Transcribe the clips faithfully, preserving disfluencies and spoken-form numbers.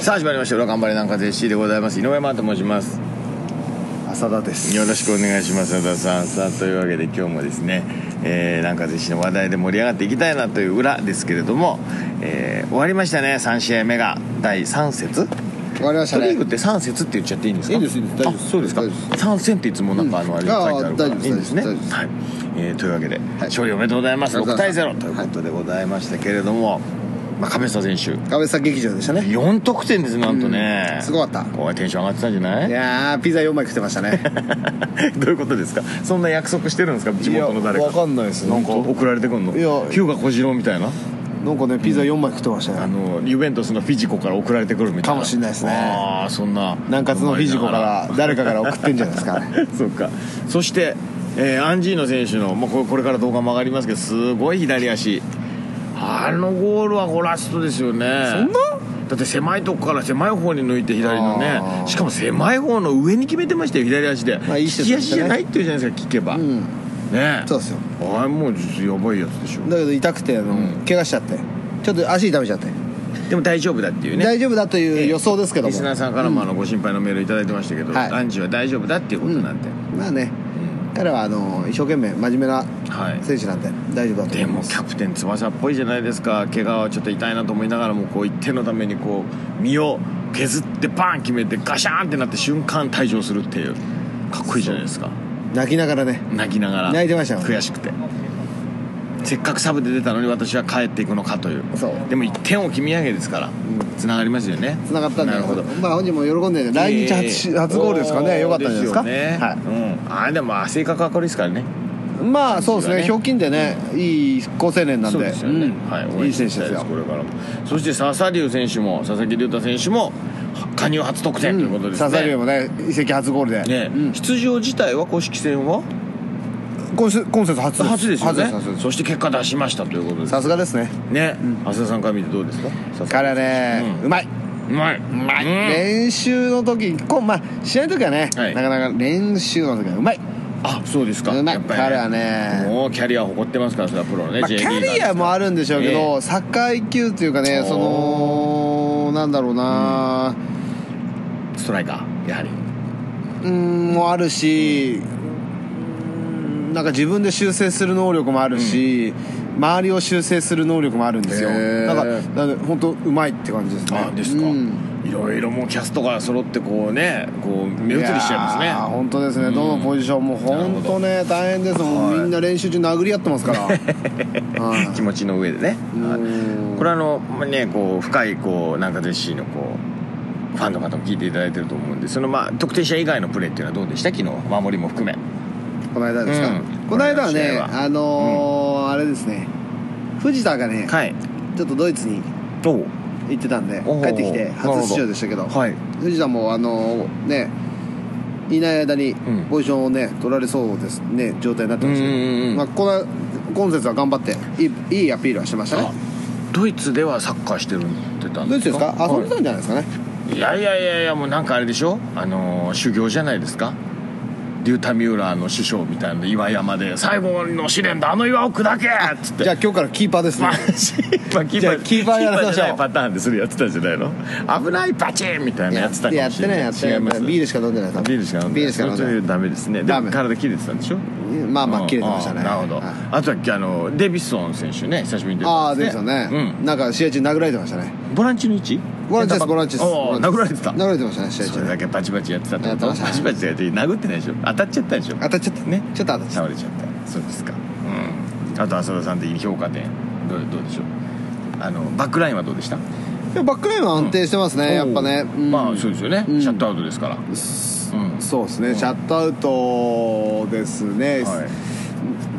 さあ始まりました裏頑張れなんかぜ シー でございます。井上真と申します。 浅田です。 よろしくお願いします。浅田さん。さあというわけで今日もですね、えー、なんかぜ シー の話題で盛り上がっていきたいなという裏ですけれども、えー、終わりましたね。さん試合目がだいさん節終わりましたね。 トリーグってさん節って言っちゃっていいんですか？ いいですいいです大丈夫です。 あ、そうですか。さん戦っていつもなんかあの、うん、あれ書いてあるからいいんですね。 大丈夫です。 はい、えー、というわけで、はい、勝利おめでとうございます。ろくたいゼロということでございましたけれども、はい、まあ、亀下選手亀下劇場でしたね。 よん得点です。なんとね、 うん、すごかった。 こうテンション上がってたんじゃない？ いやーピザよんまい食ってましたね。 どういうことですか？そんな約束してるんですか？地元の誰か。 いや分かんないです。 なんか送られてくんの？いや日向小次郎みたいな、 なんかねピザよんまい食ってましたね、うん、 あのユベントスのフィジコから送られてくるみたいなかもしれないですね。 ああ、そんな南葛のフィジコから誰かから送ってんじゃないですかね。 そうか。そして、えー、アンジーノ選手の、まあ、これから動画も上がりますけど、すごい左足、あのゴールはゴラストですよね。 そんなだって狭いとこから狭い方に抜いて左のね、しかも狭い方の上に決めてましたよ、左足で、まあ、いい人でしたね。利き足じゃないっていうじゃないですか、聞けば、うん、ね。 そうですよ。 あれもうやばいやつでしょ。 だけど痛くてあの、うん、怪我しちゃってちょっと足痛めちゃって、 でも大丈夫だっていうね、 大丈夫だという予想ですけども、 リスナーさんからもあのご心配のメールいただいてましたけど、はい、アンジーは大丈夫だっていうことなんで、 うん、まあね、うん、彼はあの一生懸命真面目な選手なんで、はい、大丈夫だと思います。 でもキャプテン翼っぽいじゃないですか。怪我はちょっと痛いなと思いながらも、こういってんのためにこう身を削ってバーン決めてガシャーンってなって瞬間退場するっていう、かっこいいじゃないですか。 泣きながらね、 泣きながら泣いてましたよ、 悔しくて。せっかくサブで出たのに私は帰っていくのかという。そうでもいってんを決め上げですから、つながりますよね。 つながったんで、 なるほど。 まあ本人も喜んで、来日 初,、えー、初ゴールですかね。よかったんじゃないですか。 ね、はい、うん、あれでも性格は明るいですからね。まあそうですね、ひょうきんでね、うん、いい好青年なんで、そうですよね、うん、 はい、いい選手ですよ、これからも。そして笹龍選手も佐々木隆太選手も加入初得点ということですね。 笹龍もね移籍初ゴールで、 ね、うん、出場自体は公式戦は今節初です。 初ですよね。そして結果出しましたということです。 さすがですね。 ね、うん、浅田さんから見てどうですか？ 彼はね、うん、うまい。 うまい。うまい。うん、 練習の時、こまあ試合の時はね、はい、なかなか練習の時はうまい。 あ、そうですか。 うまい。 やっぱりね、 彼はね、 もうキャリアを誇ってますから、それはプロのね。 まあ、キャリアもあるんでしょうけど、えー、サッカー アイキュー っていうかね、そのなんだろうな、 うん、ストライカーやはり。 うんもあるし。うんなんか自分で修正する能力もあるし、うん、周りを修正する能力もあるんですよ。だから本当うまいって感じですね。 あ、ですか。うん、いろいろもうキャストが揃ってこうね、こう目移りしちゃいますね。 あ、本当ですね、うん、どのポジションも本当ね大変ですもん。みんな練習中殴り合ってますから気持ちの上でね。これはあのね、こう深いこうなんかぜ シー のこうファンの方も聞いていただいてると思うんで、そのまあ得点者以外のプレーっていうのはどうでした？昨日守りも含め。 この間ですか、うん、この間はね、あのーうん、あれですね、藤田がね、はい、ちょっとドイツに行ってたんで帰ってきて初出場でしたけど、はい、藤田もあのー、ねいない間にポジションをね取られそうですね状態になってましたけど、まあ、この今節は頑張っていい、いいアピールはしてましたね。 ドイツではサッカーしてるってたんですか？ ドイツですか？遊んでたんじゃないですかね。 いやいやいやいや、もうなんかあれでしょ、あのー、修行じゃないですか。リュータミューラーの師匠みたいな岩山で最後の試練だあの岩を砕けっつって、 じゃあ今日からキーパーですね。 まあ、キーパーキーパーやらせましょう。 パターンでそれやってたんじゃないの？危ないバチンみたいなやってたかもしれない。 やってないやってない。 違います。 ビールしか飲んでない。 ビールしか飲んでない。ビールしか飲んでない。ダメですね。でも体切れてたんでしょ？ まあまあ切れてましたね。 なるほど。あとはあのデビッソン選手ね、久しぶりに出てたんですね。ああ、デビッソンね、うん、なんか試合中殴られてましたね。 ボランチの位置？ ボランチですボランチです。 殴られてた。 殴られてましたね試合中。 それだけバチバチやってたってこと？バチバチやって殴ってないでしょ？当たっちゃったでしょ？ 当たっちゃったね。ちょっと当たっちゃった。 倒れちゃった。そうですか。うん。あと浅田さん的に評価点どうどうでしょう？あのバックラインはどうでした？いやバックラインは安定してますね、うん、やっぱね、うん、 まあそうですよね、うん、シャットアウトですから、うん、 そうですね、うん、シャットアウトですね、はい、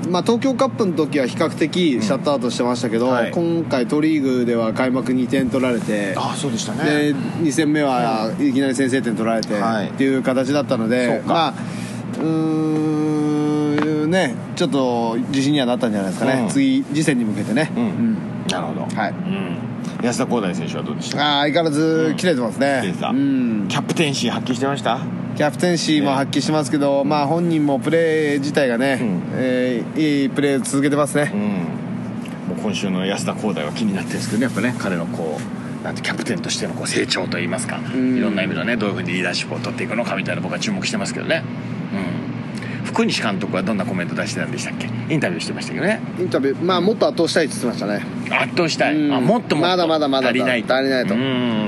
まあ、東京カップの時は比較的シャットアウトしてましたけど、うんはい、今回トリーグでは開幕にてん取られて、 ああそうでしたね、 でに戦目はいきなり先制点取られて、はい、っていう形だったので、そうか、まあ、うーんね、ちょっと自信にはなったんじゃないですかね、うん、次次戦に向けてね、うんうん、 なるほど、はい、うん、安田浩大選手はどうでしたか？ あ相変わらず切れてますね、 うん、キャプテンシー発揮してました？ キャプテンシーも発揮しますけど、えーまあ、本人もプレー自体がね、うんえー、いいプレー続けてますね、うん、 もう今週の安田浩大は気になってるんですけどね、やっぱね彼のこうなんてキャプテンとしてのこう成長といいますか、いろんな意味のねどういうふうにリーダーシップを取っていくのかみたいな僕は注目してますけどね。うん、福西監督はどんなコメント出してたんでしたっけ？インタビューしてましたけどね。 インタビュー、まあもっと圧倒したいって言ってましたね。 圧倒したい、あもっともっとまだまだまだ足りない足りないと。 うん、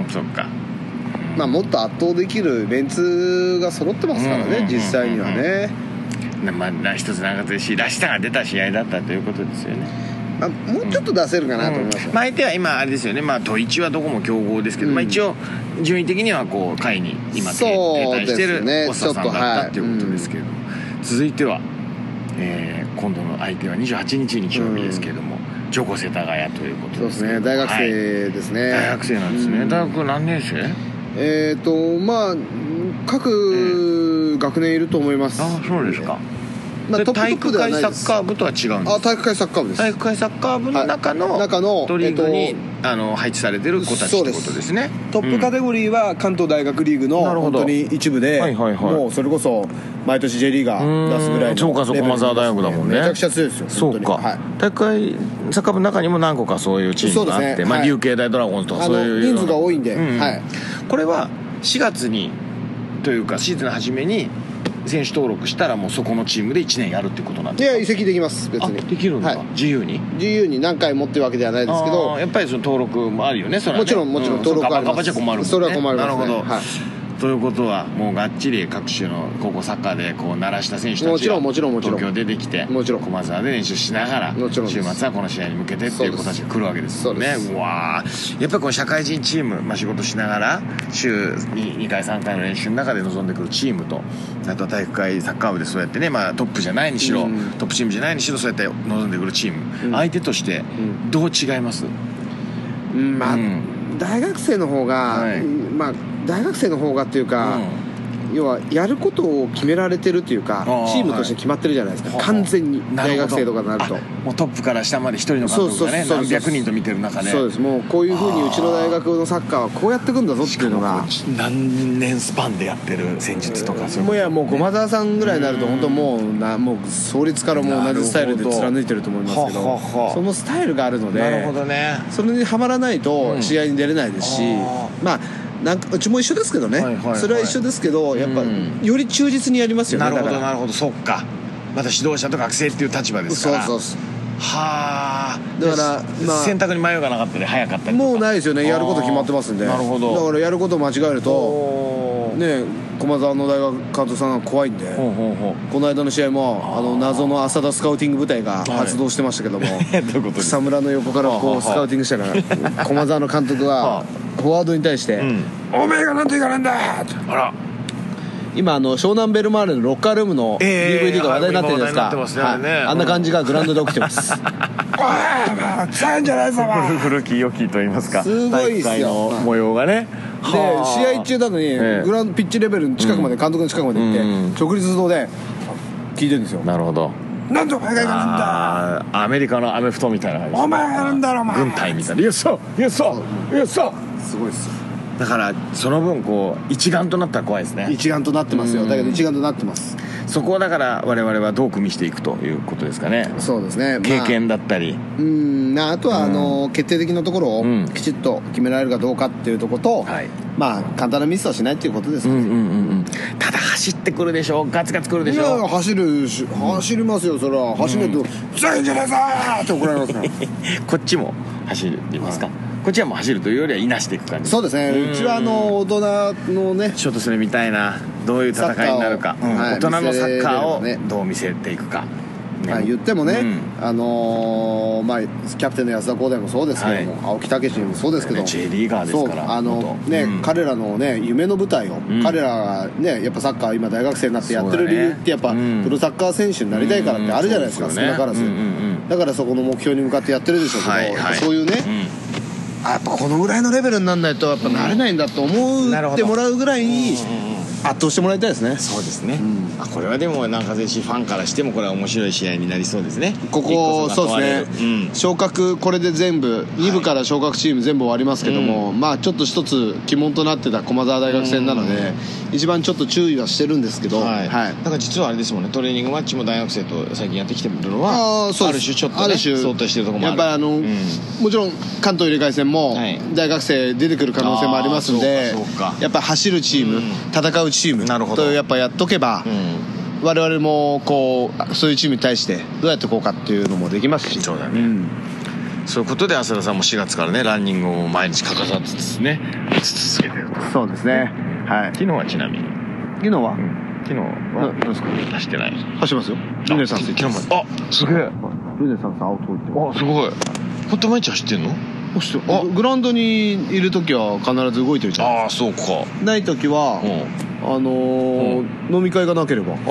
そっか。 まあもっと圧倒できるメンツが揃ってますからね、実際にはね。 まあ一つ長津氏らしさが出た試合だったということですよね。 まあ、もうちょっと出せるかなと思いますよ、 うんうん、まあ、相手は今あれですよね、まあドイツはどこも強豪ですけど、うん、まあ一応順位的にはこう下位に今停滞してる大沢さんだったっていうことですけれども、はい、うん、続いては、えー、今度の相手はにじゅうはちにち日曜日ですけれども、うん、ジョコ世田谷ということですね。 そうですね、大学生ですね、はい、 大学生なんですね、うん、大学何年生？ えっ、ー、とまあ各学年いると思います。 あ、そうですか。まあ、体育会サッカー部とは違うんですか？ あ、体育会サッカー部です。 体育会サッカー部の中の、はい、中のトリーグに、えっと、あの配置されてる子たちってことですね。 トップカテゴリーは関東大学リーグの本当に一部で、はいはいはい、もうそれこそ毎年 J リーガー出すぐらいの、 そうかそう、駒澤大学だもんね。 めちゃくちゃ強いですよ。 そうか、はい、体育会サッカー部の中にも何個かそういうチームがあって、ね、まあ、琉球大ドラゴンズとかそういう人数が多いんで、うん、はい、 これはしがつにというかシーズンの初めに選手登録したらもうそこのチームでいちねんやるってことなんですか？ いや、移籍できます。別にできるんだ、はい、自由に自由に何回もっていうわけではないですけど、 やっぱりその登録もあるよね、それはね。 もちろんもちろん登録はあります。 ガバガバじゃ困るもんね。 それは困りますね。 なるほど、 はい、 ということはもうがっちり各種の高校サッカーでこう鳴らした選手たちがもちろんもちろんもちろん東京出てきてもちろん駒澤で練習しながら週末はこの試合に向けてっていう子たちが来るわけですよね。うわー、やっぱりこの社会人チーム、まあ、仕事しながら週ににかいさんかいの練習の中で臨んでくるチームと、あとは体育会サッカー部でそうやってね、まあ、トップじゃないにしろ、うん、トップチームじゃないにしろそうやって臨んでくるチーム、うん、相手としてどう違います？ うん、まあ、うん、大学生の方が、はい、まあ大学生の方がっていうか、うん、要はやることを決められてるっていうかチームとして決まってるじゃないですか、はい、完全に大学生とかになるともうトップから下まで一人の監督がね何百人と見てる中で、 そうです、もうこういうふうにうちの大学のサッカーはこうやっていくんだぞっていうのが何年スパンでやってる戦術とか、そういうもういやもう駒澤さんぐらいになると本当もうなもう創立からもう同じスタイルで貫いてると思いますけど、そのスタイルがあるので、 なるほどね、 それにはまらないと試合に出れないですし、うん、まあなんかうちも一緒ですけどね、はいはいはい、それは一緒ですけどやっぱ、うん、より忠実にやりますよね。 なるほどなるほど、そっか、また指導者と学生っていう立場ですから。 そうそうそう、 はあ、 だから、まあ、 選択に迷いがなかったり早かったりもうないですよね、やること決まってますんで。 なるほど、 だからやることを間違えるとね、駒澤の大学監督さんが怖いんで、ほうほうほう、この間の試合もあの謎の浅田スカウティング部隊が発動してましたけども、はい、どういうことです？草むらの横からこうスカウティングしたら駒澤の監督がフォワードに対して「うん、おめえがなんといかなんだ!」あら、今あの湘南ベルマーレのロッカールームの ディーブイディー が話題になってるじゃないですか、あんな感じがグラウンドで起きてますおい臭いんじゃないぞ古き良きと言いますか、 すごいっすよの模様がね。 で試合中なのにグラウンドピッチレベルの近くまで、監督の近くまで行って直立動で聞いてるんですよ。 なるほど、 なんでお前がいかなんだ、 アメリカのアメフトみたいな感じ、 お前がなんだろお前、 軍隊みたいな、よっしゃよっしゃよっしゃ、 すごいっすよ。 だからその分こう一丸となったら怖いですね。 一丸となってますよ。だけど一丸となってます。 そこをだから我々はどう組みしていくということですかね。 そうですね、 経験だったり、まあ、うんあとはあの、うん、決定的なところをきちっと決められるかどうかっていうところと、うん、まあ簡単なミスはしないっていうことですかね、うんうんうん、 ただ走ってくるでしょ、ガツガツくるでしょ。 いや走るし走りますよ、それは走ると「強いんじゃないぞ!」って怒られますからこっちも走りますか、はい、こっちはもう走るというよりはいなしていく感じ。 そうですね、うちはあの大人のねちょっとそれ見たいな、どういう戦いになるか、うん、はい、大人のサッカーをどう見せていくか、 ね、はい、言ってもね、うん、あのー、まあキャプテンの安田浩大もそうですけども、はい、青木武もそうですけど、ね、 J リーガーですから、 そうあの、ね、うん、彼らのね夢の舞台を、うん、彼らがねやっぱサッカー今大学生になってやってる理由ってやっぱ、ね、プロサッカー選手になりたいからってあるじゃないですか、少なからず、うんうんうん、だからそこの目標に向かってやってるでしょうけど、はいはい、そういうね、うん、やっぱこのぐらいのレベルにならないとやっぱなれないんだと思ってもらうぐらい、うん、 圧倒してもらいたいですね。 そうですね、うん、あこれはでも中瀬市ファンからしてもこれは面白い試合になりそうですね。 ここそうですね、うん、昇格これで全部に部から昇格チーム全部終わりますけども、はい、まあちょっと一つ鬼門となってた駒澤大学戦なので、うん、一番ちょっと注意はしてるんですけど、はいはい、 だから実はあれですもんね、トレーニングマッチも大学生と最近やってきてるのは あ, ある種ちょっと、ね、ある種相対してるところもある。 やっぱりあの、うん、もちろん関東入れ替え戦も大学生出てくる可能性もありますんで、やっぱり走るチーム、うん、戦うチームとやっぱやっとけば、うん、我々もこうそういうチームに対してどうやっていこうかっていうのもできますし。 そうだね、うん、そういうことで浅田さんもしがつからねランニングを毎日欠かさずですね続けてると。 そうですね、はい。 昨日はちなみに昨日は、うん、 昨日は何ですか。走ってない。 走ってますよ。ルネサンス昨日まで。あすげえ。 ルネサンス青通ってあすごい。ほんと毎日走ってんの。 あグラウンドにいる時は必ず動いてるじゃないですか。 ああそうか。 ない時は、うん、あのーうん、飲み会がなければ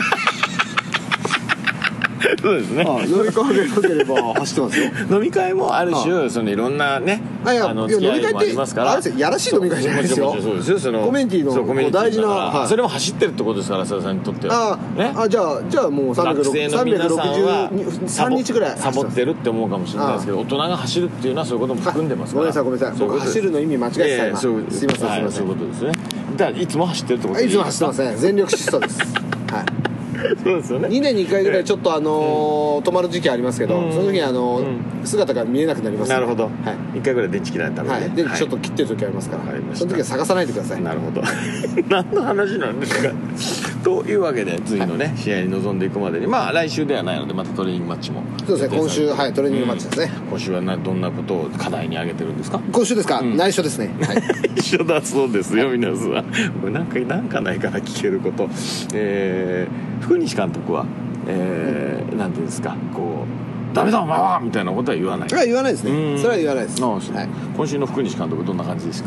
そうですね。 あ飲み会がなければ走ってますよ。 飲み会もある種そのいろんなねあいやあの付き合いもありますから。あれやらしい飲み会じゃないですよ。 そうですよ。そのコメンティーの大事な、 はい、それも走ってるってことですから浅田さんにとっては。 あ、ね、あじゃあじゃあもうさんびゃくろくじゅうさんにちぐらいサボってるって思うかもしれないですけど、大人が走るっていうのはそういうことも含んでますから。 ごめんなさいごめんなさい。僕走るの意味間違えてた今。すいませんすいません、はい、 そういうことですね。だからいつも走ってるってことですか。 いつも走ってますね。全力疾走です。はい。 そうですよね。 にねんにいっかいぐらいちょっとあのー、止まる時期ありますけど、うん、その時にあのーうん、姿が見えなくなります、ね、 なるほど、はい、いっかいぐらい電池切られたので、はい、 電池ちょっと切ってる時ありますから、はい、その時は探さないでください。 なるほど何の話なんですかというわけで次のね、はい、試合に臨んでいくまでにまあ来週ではないのでまたトレーニングマッチもそうですね。今週はいトレーニングマッチですね、 うん、今週はなどんなことを課題に挙げてるんですか。 今週ですか、うん、内緒ですね、はい、 内緒だそうですよ皆さん。なんかなんかないから聞けること、えー、福西監督はえー、なんていうんですかこうダメだお前はみたいなことは言わない。 それは言わないですね。それは言わないです。ああ、はい、 今週の福西監督どんな感じですか。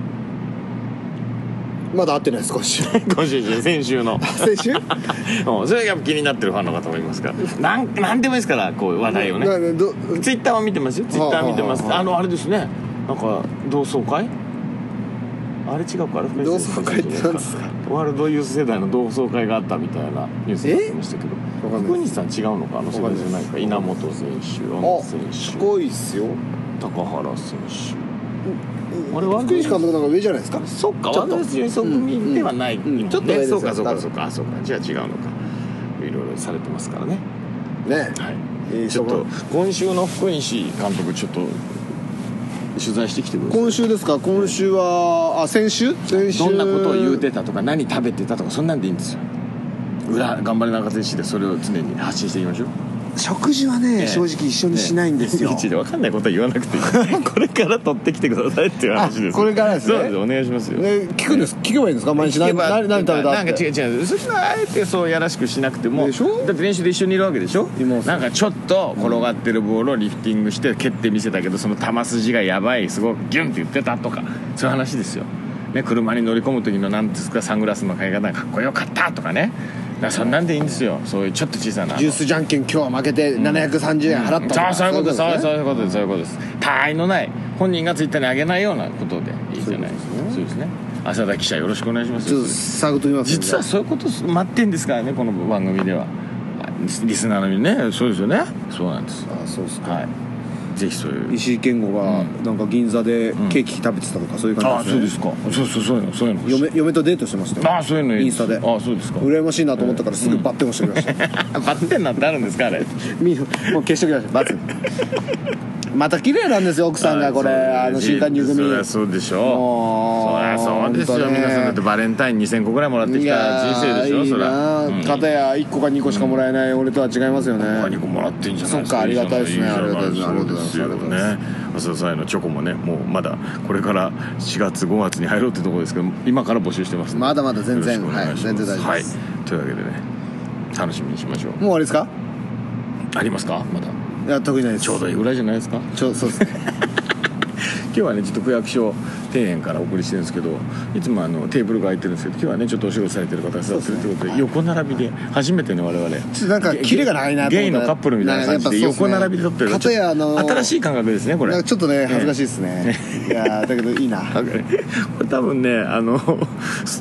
まだ会ってないです今週今週先週の先週それがやっぱ気になってるファンの方もいますからなん、なんでもいいですからこう話題をね。ツイッターは見てますよ。ツイッター見てます。あのあれですねなんか同窓会あれ違うか。 同窓会って何ですか。 ワールドユース世代の同窓会があったみたいなニュースになってましたけど、福西さん違うのか。あの世代じゃないか。稲本選手、小野選手、 すごいっすよ。 高原選手、 うん、あれ福西監督なんか上じゃないですか。 そっかワールドユースユニ組ではない、うんうん、 ちょっと上ですよ。 そうかそうかそうかそうかじゃあ違うのか。いろいろされてますからね。 ね、 はいえー、ちょっと今週の福西監督ちょっと取材してきてください。 今週ですか。今週はあ先週先週どんなことを言うてたとか何食べてたとかそんなんでいいんですよ。裏頑張れ中瀬市でそれを常に発信していきましょう。 食事はね、ええ、正直一緒にしないんですよ。 で分かんないことは言わなくていいこれから取ってきてくださいっていう話です。 これからですね。 そうですお願いしますよ、 ね、聞くんです、聞けばいいんですか毎日。何, 何食べたってなんか違う違うそれはあえてそうやらしくしなくてもでしょ。だって練習で一緒にいるわけでしょ。なんかちょっと転がってるボールをリフティングして蹴ってみせたけどその球筋がやばいすごくギュンって言ってたとかそういう話ですよ、ね、車に乗り込む時のなんですかサングラスのかけ方がかっこよかったとかね。だからそんなんでいいんですよ。そういうちょっと小さなジュースじゃんけん今日は負けてななひゃくさんじゅうえん払ったとか、 うん、そういうことです。そういうことです。そういうことです。他愛のない本人がツイッターに上げないようなことでいいじゃないですか。そうですね。浅田記者よろしくお願いします。 ちょっと探ってみます。 実はそういうこと待ってんですからねこの番組ではリスナーのみね。そうですよね。そうなんです。 あそうですか。 はいぜひそういう石井健吾がなんか銀座でケーキ食べてたとかそういう感じですね、 うん、あそうですか。そうそうそういうのそういうの嫁, 嫁とデートしてましたよ。 あそういうのインスタで。 あそうですか。 羨ましいなと思ったからすぐバッテン押してきました、 うん、バッテンなんてあるんですかあれもう消しておきましたバツまた綺麗なんですよ奥さんがこれあの新刊入組。 そりゃそうでしょ。そりゃそうですよ、ね、皆さんだってバレンタインにせんこぐらいもらってきた人生でしょ。いいそりゃ片やいっこかにこしかもらえない俺とは違いますよね。 いっこかにこもらってんじゃないですか。 そっかありがたいですね。ありがたいです。 そうですよね。浅田さんへのチョコもねもうまだこれからしがつごがつに入ろうってところですけど今から募集してますのでまだまだ全然はい全然大丈夫です、 はい、というわけでね楽しみにしましょう。もう終わりですか。 ありますかまだ。 いや特にないです。 ちょうどいいぐらいじゃないですか。 ちょそうですね今日はねちょっと区役所庭園からお送りしてるんですけどいつもあのテーブルが空いてるんですけど今日はねちょっとお仕事されてる方が座ってるということで横並びで初めてね我々ちょっとなんかキレがないなと思った。 ゲイのカップルみたいな感じで横並びで撮ってる。 片やあの新しい感覚ですねこれ。 ちょっとね恥ずかしいですねいやだけどいいなこれ多分ねあの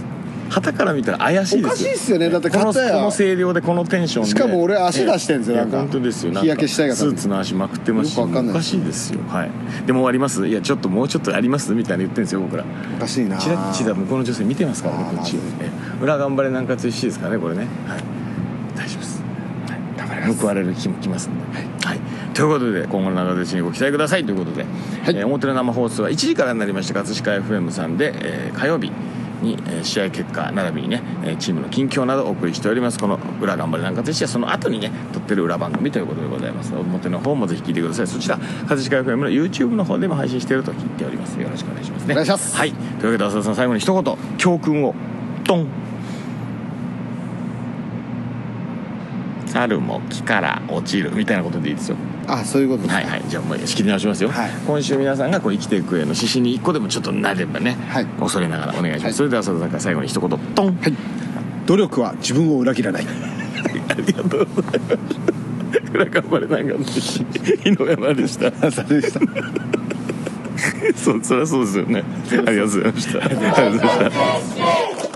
旗から見たら怪しいですよ。 おかしいっすよね。だってこの片やこの声量でこのテンションで、 しかも俺足出してんですよ、 ええ、 なんか本当ですよ。 日焼けしたいがためにスーツの足まくってますし、 よくわかんないおかしいですよ。はい。でもあります。いやちょっともうちょっとありますみたいな言ってるんですよ僕ら。 おかしいな。 チラッチラ向こうの女性見てますからね、こっち。ええ、裏頑張れ南葛石ですからねこれね。はい。大丈夫です。はい。頑張ります。報われる日も来ますんで。はい。はい。ということで今後の南葛石にご期待くださいということで、はい、えー、表の生放送はいちじからになりまして葛飾 エフエム さんで、えー、火曜日に、えー、試合結果並びにね、えー、チームの近況などお送りしております。この裏頑張れ南葛石はその後にね撮ってる裏番組ということでございます。表の方もぜひ聞いてください。そちら葛飾 エフエム の YouTube の方でも配信していると聞いております。よろしくお願いしますね。 お願いします。 はい。というわけで浅田さん最後に一言教訓をドン。猿も木から落ちるみたいなことでいいですよ。 あ、そういうことです。 はいはい。じゃあもう仕切り直しますよ、はい、今週皆さんがこう生きていく上の指針に一個でもちょっとなればね、はい、恐れながらお願いします、はい、それでは浅田さんから最後に一言ドン。はい。 努力は自分を裏切らない。 ありがとうございます。裏頑張れなんか井上山でした。 朝でした。 そう、そりゃそうですよね。ありがとうございました。ありがとうございました。